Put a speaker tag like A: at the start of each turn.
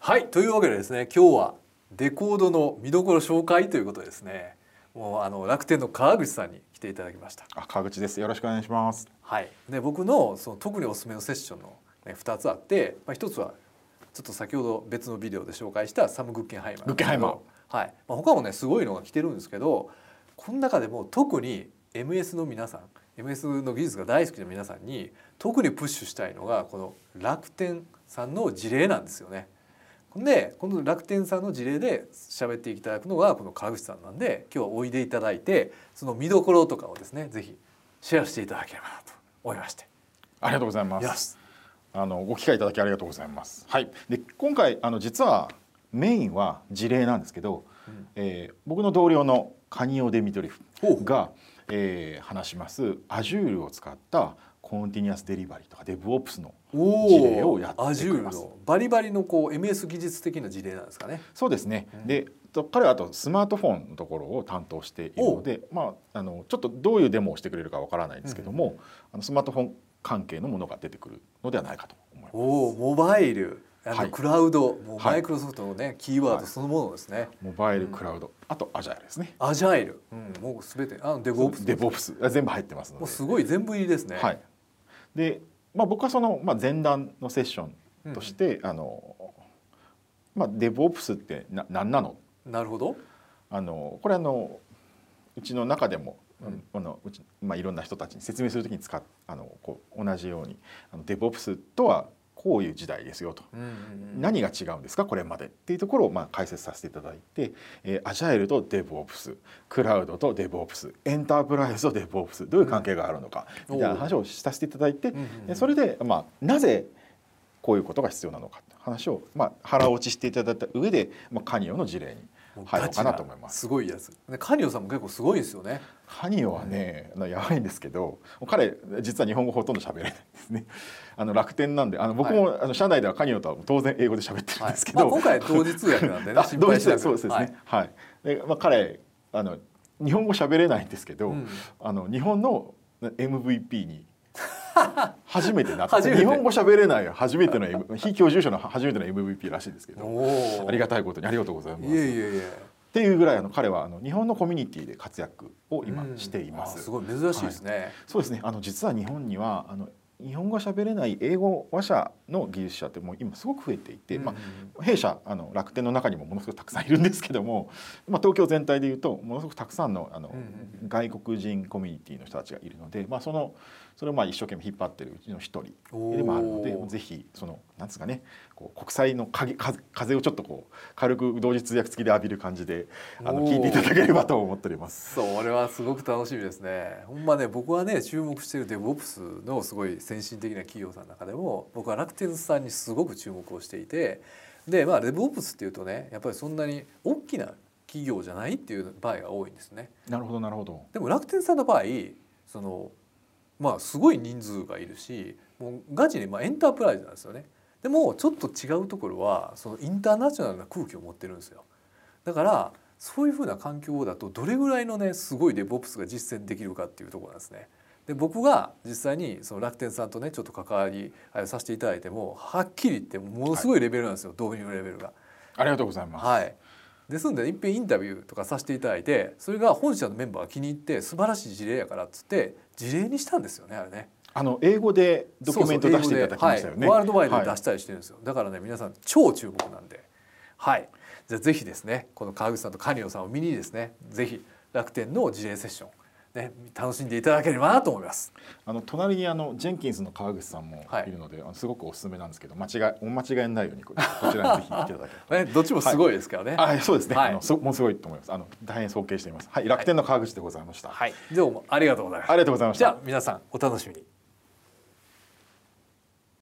A: はい、というわけでですね、今日はデコードの見どころ紹介ということでですね、もう楽天の川口さんに来ていただきました。
B: 川口です。よろしくお願いします。
A: はい。で、僕のその特におすすめのセッションの、2つあって、1つはちょっと先ほど別のビデオで紹介したサム・グッケンハイマー。
B: グッケンハイマー。
A: はい。他もねすごいのが来てるんですけど、この中でも特に MS の皆さん、MS の技術が大好きな皆さんに特にプッシュしたいのがこの楽天さんの事例なんですよね。でこの楽天さんの事例で喋っていただくのがこの川口さんなんで、今日はおいでいただいてその見どころとかをですねぜひシェアしていただければなと思いまして。
B: ありがとうございます。ご機会いただきありがとうございます。はい。で今回実はメインは事例なんですけど、僕の同僚のカニオ・デミトリフが、話しますAzureを使ったコンティニュアスデリバリーとか DevOps の事例をやってくれます。
A: Azure のバリバリのMS 技術的な事例なんですかね。
B: そうですね。で彼はあとスマートフォンのところを担当しているので、ちょっとどういうデモをしてくれるかわからないんですけども、スマートフォン関係のものが出てくるのではないかと思います。
A: モバイル、クラウド、もうマイクロソフトのね、キーワードそのものですね。
B: モバイル、クラウド、あとアジャイルですね。
A: アジャイル、もうすべて
B: DevOps全部入ってますので。
A: もうすごい全部入りですね。
B: はい。で、僕はその前段のセッションとして、DevOps って何なの？
A: なるほど。
B: これうちの中でもいろんな人たちに説明するときに同じようにDevOps とはこういう時代ですよと、何が違うんですかこれまでっていうところを解説させていただいて、アジャイルと DevOps、クラウドと DevOps、エンタープライズと DevOps どういう関係があるのかみたいな話をさせていただいて、それでなぜこういうことが必要なのかって話を腹落ちしていただいた上でカニオの事例に入ろうかなと思います。
A: すごいやつ。カニオさんも結構すごいですよね。
B: カニオはね、やばいんですけど、彼実は日本語ほとんど喋れないですね。楽天なんで、僕も社内ではカニオとは当然英語で喋ってるんですけど、
A: 今回同時通訳なんでね。
B: 同時通訳そうですね。はい。で彼日本語喋れないんですけど、日本の MVP に初めてなって日本語喋れない初めての非居住者の初めての MVP らしいですけど、ありがたいことにありがとうございます。っていうぐらい彼は日本のコミュニティで活躍を今しています。
A: すごい珍しいですね。
B: そうですね。実は日本には日本語喋れない英語話者の技術者ってもう今すごく増えていて、弊社楽天の中にもものすごくたくさんいるんですけども、東京全体でいうとものすごくたくさんの外国人コミュニティの人たちがいるので、それを一生懸命引っ張ってるうちの一人でもあるので、ぜひなんですかね、国際の風をちょっと軽く同時通訳付きで浴びる感じで聞いていただければと思っております。
A: それはすごく楽しみですね。ほんまね、僕はね注目している DevOps のすごい先進的な企業さんの中でも僕は楽天さんにすごく注目をしていて、でDevOps っていうとねやっぱりそんなに大きな企業じゃないっていう場合が多いんですね。
B: なるほどなるほど。
A: でも楽天さんの場合すごい人数がいるし、もうガチにエンタープライズなんですよね。でもちょっと違うところはインターナショナルな空気を持ってるんですよ。だからそういうふうな環境だとどれぐらいのねすごいDevOpsが実践できるかっていうところなんですね。で僕が実際に楽天さんとねちょっと関わりさせていただいてもはっきり言ってものすごいレベルなんですよ、導入レベルが。
B: ありがとうございます。
A: はい。ですんで一遍インタビューとかさせていただいて、それが本社のメンバーが気に入って素晴らしい事例やからっつって事例にしたんですよね、あれね。
B: 英語でドキュメント出していただきましたよね。
A: ワールドワイドで出したりしてるんですよ。だからね皆さん超注目なんで、はい。じゃあぜひですねこの川口さんとカニオさんを見にですねぜひ楽天の事例セッションね、楽しんでいただければなと思います。
B: 隣にジェンキンスの川口さんもいるので、すごくおすすめなんですけど、お間違いのないようにこちらにぜひ来ていただければ。
A: どっちもすごいですからね。
B: そうですね。もうすごいと思います。大変尊敬しています。はい、楽天の川口でございました。
A: はい、どうもありがとうございます。
B: ありがとうございました。
A: じゃあ皆さんお楽しみに。